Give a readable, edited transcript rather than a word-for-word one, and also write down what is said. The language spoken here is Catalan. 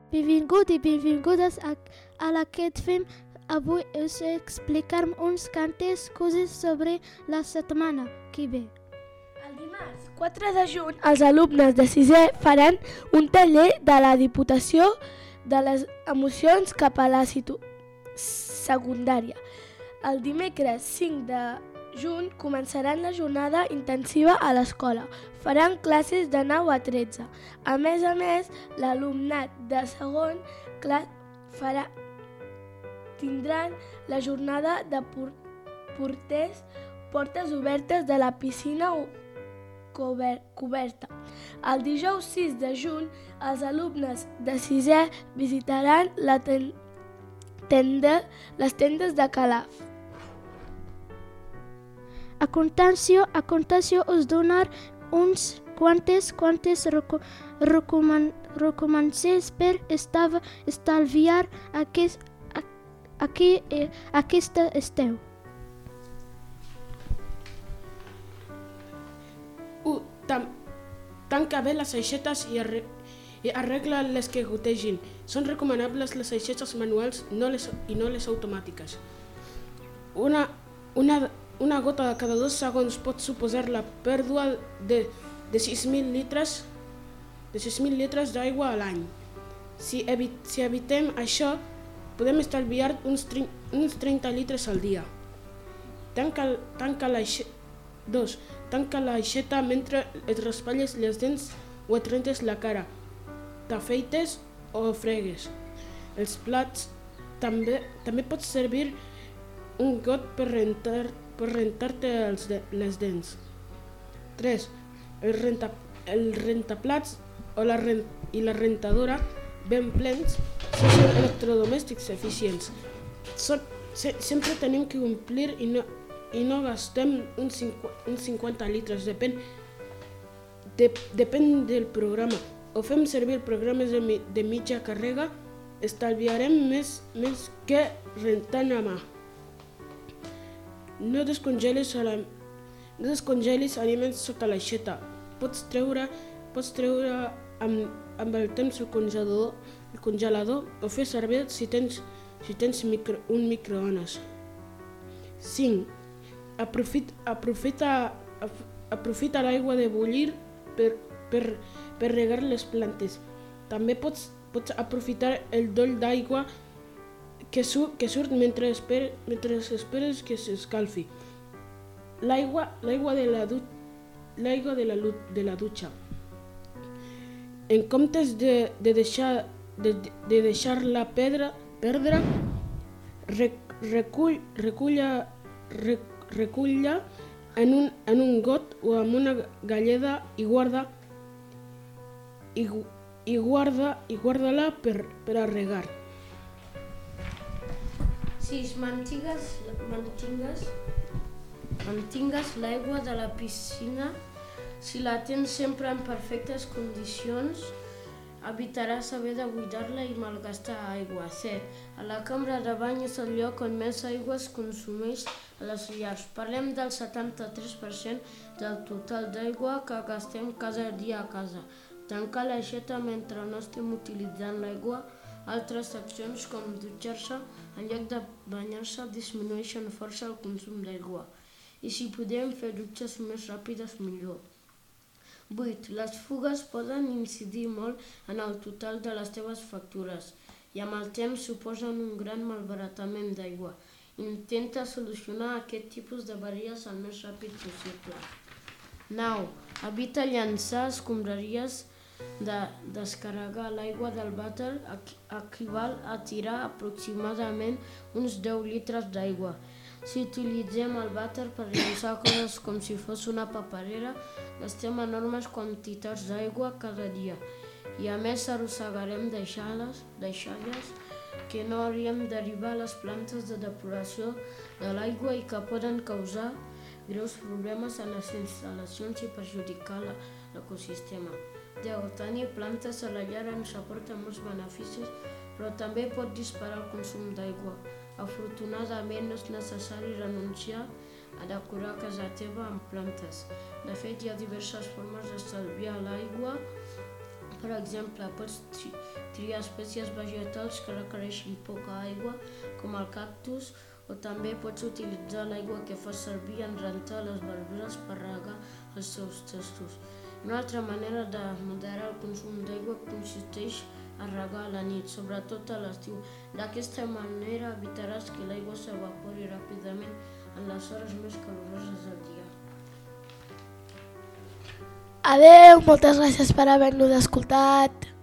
Benvingut i benvingudes a aquest film. Avui us explicarem uns quantes coses sobre la setmana que ve. El dimarts 4 de juny, els alumnes de 6è faran un taller de la Diputació de les emocions cap a la secundària. El dimecres 5 de juny començaran la jornada intensiva a l'escola. Faran classes de 9 a 13. A més, l'alumnat de segon tindran la jornada de portes obertes de la piscina coberta. El dijous 6 de juny, els alumnes de 6è visitaran les tendes de Calaf. A continuació us donar uns quantes recomanacions per estalviar aquest estiu. 1. Tanca bé les aixetes i arregla les que gotegin. Són recomanables les aixetes manuals i no les automàtiques. Una gota cada 2 segons pot suposar la pèrdua de 6.000 litres d'aigua a l'any. Si evitem això, podem estalviar uns 30 litres al dia. Tanca l'aixeta mentre et raspalles les dents o et rentes la cara, t'afeites o fregues. Els plats també pot servir un got per rentar-te les dents. 3. El rentaplats i la rentadora ben plens són electrodomèstics eficients. Sempre tenim que omplir i no gastem uns 50 litres. Depèn del programa. O fem servir programes de mitja càrrega, estalviarem més que rentant a mà. No descongelis aliments sota l'aixeta. Pots treure amb el temps el congelador o fer servir si tens un microones. 5. Aprofita l'aigua de bullir per regar les plantes. També pots aprofitar el doll d'aigua que surt mentre esperes que s'escalfi. L'aigua de la dutxa. En comptes de deixar-la perdre, recull-la en un got o amb una galleda i guarda-la per a regar. 6. Mantingues l'aigua de la piscina. Si la tens sempre en perfectes condicions, evitaràs haver de buidar-la i malgastar aigua. 7. A la cambra de bany és el lloc on més aigua es consumeix a les llars. Parlem del 73% del total d'aigua que gastem cada dia a casa. Tancar l'aixeta mentre no estem utilitzant l'aigua. Altres accions com dutxar-se en lloc de banyar-se disminueixen força el consum d'aigua. I si podem fer dutxes més ràpides, millor. 8. Les fugues poden incidir molt en el total de les teves factures i amb el temps suposen un gran malbaratament d'aigua. Intenta solucionar aquest tipus d'averies el més ràpid possible. 9. Evita llançar escombraries. Descarregar l'aigua del vàter equival a tirar aproximadament uns 10 litres d'aigua. Si utilitzem el vàter per llançar coses com si fos una paperera, gastem enormes quantitats d'aigua cada dia i a més arrossegarem deixalles que no hauríem d'arribar a les plantes de depuració de l'aigua i que poden causar greus problemes en les instal·lacions i perjudicar l'ecosistema. 10. Tenir plantes a la llar ens aporta molts beneficis, però també pot disparar el consum d'aigua. Afortunadament no és necessari renunciar a decorar casa teva amb plantes. De fet, hi ha diverses formes d'estalviar l'aigua Per exemple, pots triar espècies vegetals que requereixin poca aigua, com el cactus, o també pots utilitzar l'aigua que fas servir en rentar les verdures per regar els seus testos. Una altra manera de moderar el consum d'aigua consisteix a regar a la nit, sobretot a l'estiu. D'aquesta manera evitaràs que l'aigua s'evapori ràpidament en les hores més caloroses del dia. Adeu, moltes gràcies per haver-nos escoltat.